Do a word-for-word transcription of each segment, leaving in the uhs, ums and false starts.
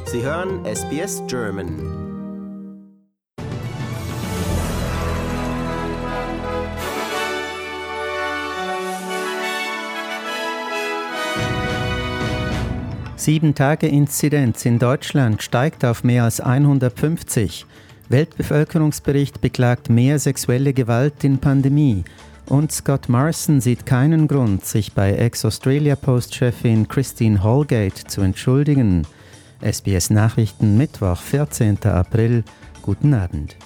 Sie hören S B S German. Sieben-Tage-Inzidenz in Deutschland steigt auf mehr als hundertfünfzig. Weltbevölkerungsbericht beklagt mehr sexuelle Gewalt in Pandemie. Und Scott Morrison sieht keinen Grund, sich bei Ex-Australia-Post-Chefin Christine Holgate zu entschuldigen. S B S Nachrichten, Mittwoch, vierzehnten April. Guten Abend.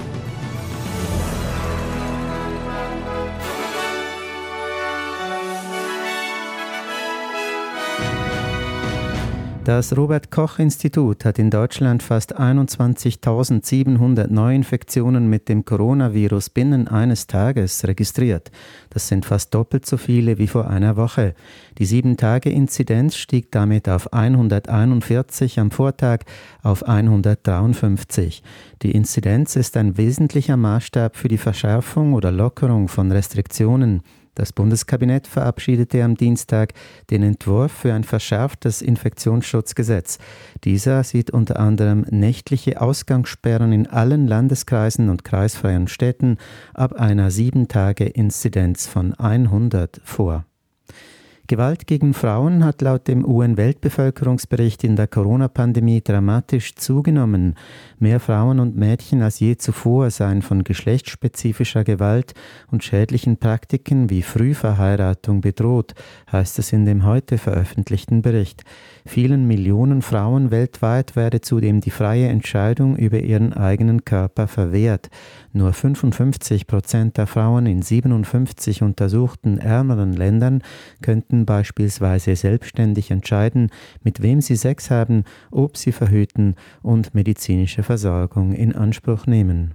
Das Robert-Koch-Institut hat in Deutschland fast einundzwanzigtausendsiebenhundert Neuinfektionen mit dem Coronavirus binnen eines Tages registriert. Das sind fast doppelt so viele wie vor einer Woche. Die sieben-Tage-Inzidenz stieg damit auf hunderteinundvierzig, am Vortag auf hundertdreiundfünfzig. Die Inzidenz ist ein wesentlicher Maßstab für die Verschärfung oder Lockerung von Restriktionen. Das Bundeskabinett verabschiedete am Dienstag den Entwurf für ein verschärftes Infektionsschutzgesetz. Dieser sieht unter anderem nächtliche Ausgangssperren in allen Landeskreisen und kreisfreien Städten ab einer sieben-Tage-Inzidenz von hundert vor. Gewalt gegen Frauen hat laut dem U N-Weltbevölkerungsbericht in der Corona-Pandemie dramatisch zugenommen. Mehr Frauen und Mädchen als je zuvor seien von geschlechtsspezifischer Gewalt und schädlichen Praktiken wie Frühverheiratung bedroht, heißt es in dem heute veröffentlichten Bericht. Vielen Millionen Frauen weltweit werde zudem die freie Entscheidung über ihren eigenen Körper verwehrt. Nur fünfundfünfzig Prozent der Frauen in siebenundfünfzig untersuchten ärmeren Ländern könnten beispielsweise selbstständig entscheiden, mit wem sie Sex haben, ob sie verhüten und medizinische Versorgung in Anspruch nehmen.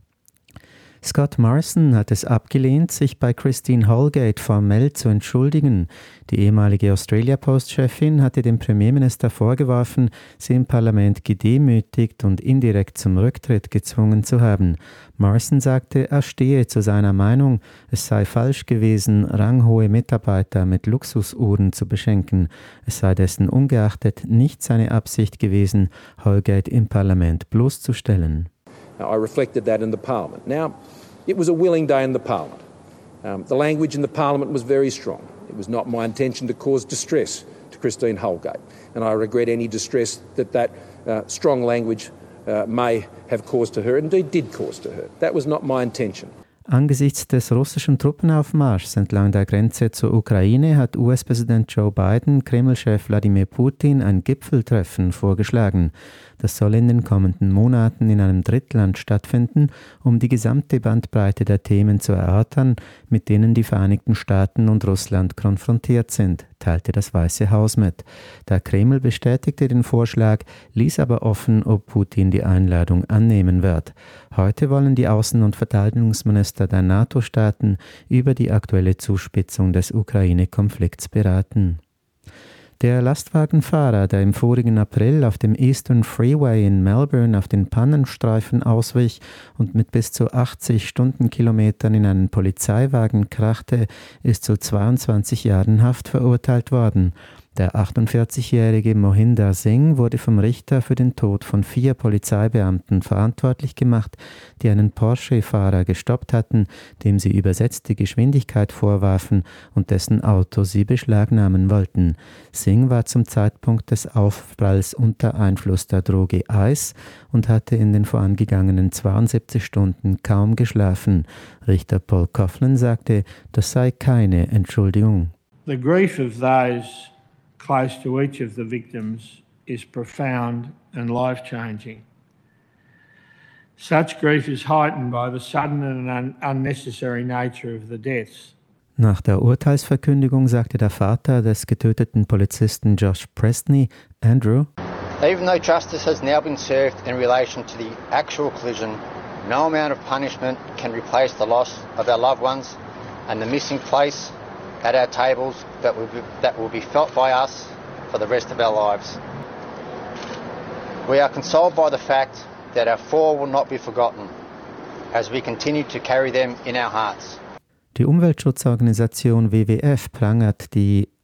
Scott Morrison hat es abgelehnt, sich bei Christine Holgate formell zu entschuldigen. Die ehemalige Australia-Post-Chefin hatte dem Premierminister vorgeworfen, sie im Parlament gedemütigt und indirekt zum Rücktritt gezwungen zu haben. Morrison sagte, er stehe zu seiner Meinung, es sei falsch gewesen, ranghohe Mitarbeiter mit Luxusuhren zu beschenken. Es sei dessen ungeachtet nicht seine Absicht gewesen, Holgate im Parlament bloßzustellen. I reflected that in the Parliament. Now, it was a willing day in the Parliament. Um, the language in the Parliament was very strong. It was not my intention to cause distress to Christine Holgate, and I regret any distress that that uh, strong language uh, may have caused to her, indeed did cause to her. That was not my intention. Angesichts des russischen Truppenaufmarschs entlang der Grenze zur Ukraine hat U S-Präsident Joe Biden Kreml-Chef Wladimir Putin ein Gipfeltreffen vorgeschlagen. Das soll in den kommenden Monaten in einem Drittland stattfinden, um die gesamte Bandbreite der Themen zu erörtern, mit denen die Vereinigten Staaten und Russland konfrontiert sind, teilte das Weiße Haus mit. Der Kreml bestätigte den Vorschlag, ließ aber offen, ob Putin die Einladung annehmen wird. Heute wollen die Außen- und Verteidigungsminister der NATO-Staaten über die aktuelle Zuspitzung des Ukraine-Konflikts beraten. Der Lastwagenfahrer, der im vorigen April auf dem Eastern Freeway in Melbourne auf den Pannenstreifen auswich und mit bis zu achtzig Stundenkilometern in einen Polizeiwagen krachte, ist zu zweiundzwanzig Jahren Haft verurteilt worden. Der achtundvierzigjährige Mohinder Singh wurde vom Richter für den Tod von vier Polizeibeamten verantwortlich gemacht, die einen Porsche-Fahrer gestoppt hatten, dem sie übersetzte Geschwindigkeit vorwarfen und dessen Auto sie beschlagnahmen wollten. Singh war zum Zeitpunkt des Aufpralls unter Einfluss der Droge Eis und hatte in den vorangegangenen zweiundsiebzig Stunden kaum geschlafen. Richter Paul Coughlin sagte, das sei keine Entschuldigung. The grief of those close to each of the victims is profound and life-changing. Such grief is heightened by the sudden and un- unnecessary nature of the deaths. Nach der Urteilsverkündigung sagte der Vater des getöteten Polizisten Josh Presney, Andrew, Even though justice has now been served in relation to the actual collision, no amount of punishment can replace the loss of our loved ones and the missing place at our tables that will be, that will be felt by us for the rest of our lives. We are consoled by the fact that our fall will not be forgotten as we continue to carry them in our hearts. Die Umweltschutzorganisation W W F prangert die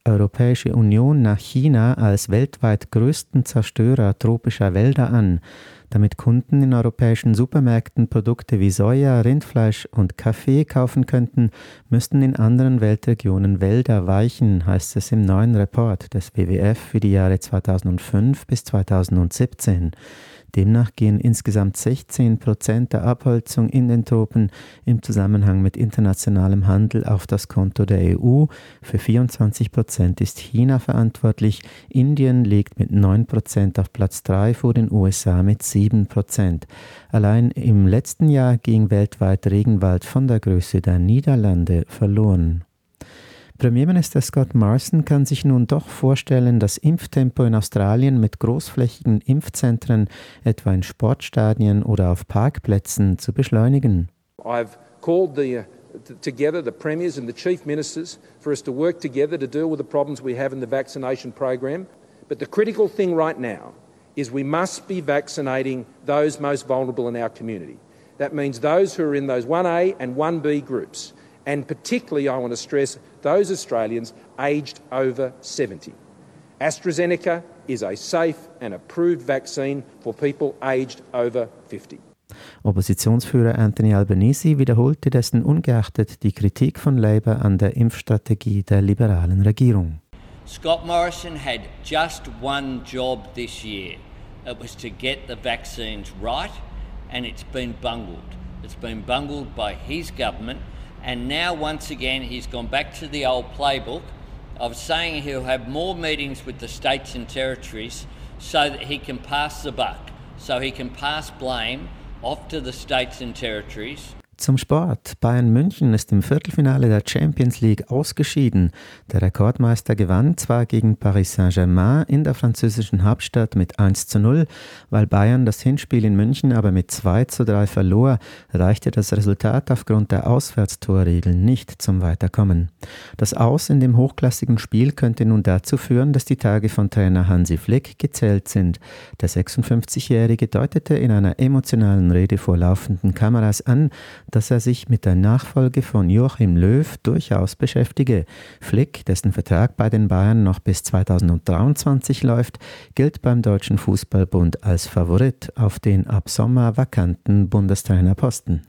Europäische Union nach China als weltweit größten Zerstörer tropischer Wälder an. Damit Kunden in europäischen Supermärkten Produkte wie Soja, Rindfleisch und Kaffee kaufen könnten, müssten in anderen Weltregionen Wälder weichen, heißt es im neuen Report des W W F für die Jahre zweitausendfünf bis zweitausendsiebzehn. Demnach gehen insgesamt sechzehn Prozent der Abholzung in den Tropen im Zusammenhang mit internationalem Handel auf das Konto der E U. Für vierundzwanzig Prozent ist China verantwortlich. Indien liegt mit neun Prozent auf Platz drei vor den U S A mit sieben Prozent. Allein im letzten Jahr ging weltweit Regenwald von der Größe der Niederlande verloren. Premierminister Scott Morrison kann sich nun doch vorstellen, das Impftempo in Australien mit großflächigen Impfzentren, etwa in Sportstadien oder auf Parkplätzen, zu beschleunigen. I've called the, uh, t- together the premiers and the chief ministers for us to work together to deal with the problems we have in the vaccination program. But the critical thing right now is we must be vaccinating those most vulnerable in our community. That means those who are in those one A and one B groups. And particularly, I want to stress, those Australians aged over seventy. AstraZeneca is a safe and approved vaccine for people aged over fifty. Oppositionsführer Anthony Albanese wiederholte dessen ungeachtet die Kritik von Labour an der Impfstrategie der liberalen Regierung. Scott Morrison had just one job this year. It was to get the vaccines right, and it's been bungled. It's been bungled by his government. And now, once again, he's gone back to the old playbook of saying he'll have more meetings with the states and territories so that he can pass the buck, so he can pass blame off to the states and territories. Zum Sport. Bayern München ist im Viertelfinale der Champions League ausgeschieden. Der Rekordmeister gewann zwar gegen Paris Saint-Germain in der französischen Hauptstadt mit eins zu null, weil Bayern das Hinspiel in München aber mit zwei zu drei verlor, reichte das Resultat aufgrund der Auswärtstorregeln nicht zum Weiterkommen. Das Aus in dem hochklassigen Spiel könnte nun dazu führen, dass die Tage von Trainer Hansi Flick gezählt sind. Der sechsundfünfzigjährige deutete in einer emotionalen Rede vor laufenden Kameras an, dass er sich mit der Nachfolge von Joachim Löw durchaus beschäftige. Flick, dessen Vertrag bei den Bayern noch bis zweitausenddreiundzwanzig läuft, gilt beim Deutschen Fußballbund als Favorit auf den ab Sommer vakanten Bundestrainerposten.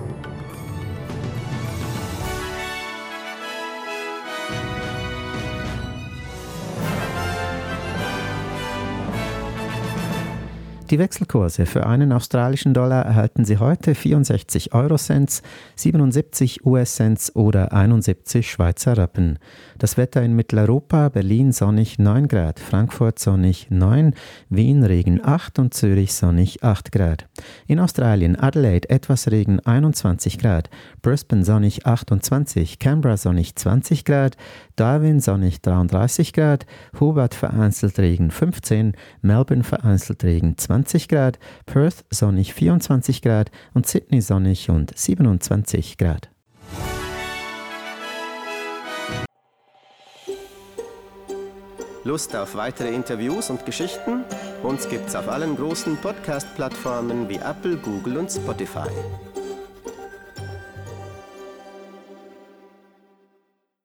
Die Wechselkurse für einen australischen Dollar erhalten Sie heute vierundsechzig Eurocents, siebenundsiebzig U S-Cents oder einundsiebzig Schweizer Rappen. Das Wetter in Mitteleuropa: Berlin sonnig neun Grad, Frankfurt sonnig neun, Wien Regen acht und Zürich sonnig acht Grad. In Australien: Adelaide etwas Regen einundzwanzig Grad, Brisbane sonnig achtundzwanzig, Canberra sonnig zwanzig Grad, Darwin sonnig dreiunddreißig Grad, Hobart vereinzelt Regen fünfzehn, Melbourne vereinzelt Regen zwanzig Grad, Perth sonnig vierundzwanzig Grad und Sydney sonnig und siebenundzwanzig Grad. Lust auf weitere Interviews und Geschichten? Uns gibt's auf allen großen Podcast-Plattformen wie Apple, Google und Spotify.